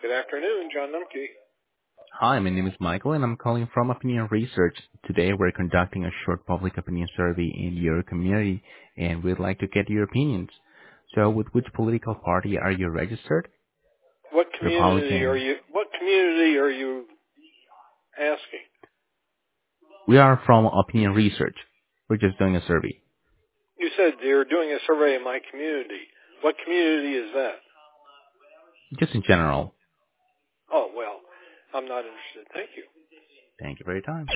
Good afternoon, John Numke. Hi, my name is Michael, and I'm calling from Opinion Research. Today, we're conducting a short public opinion survey in your community, and we'd like to get your opinions. So, with which political party are you registered? What community are Republican. you? What community are you asking? We are from Opinion Research. We're just doing a survey. You said you're doing a survey in my community. What community is that? Just in general. Oh well, I'm not interested. Thank you. Thank you for your time.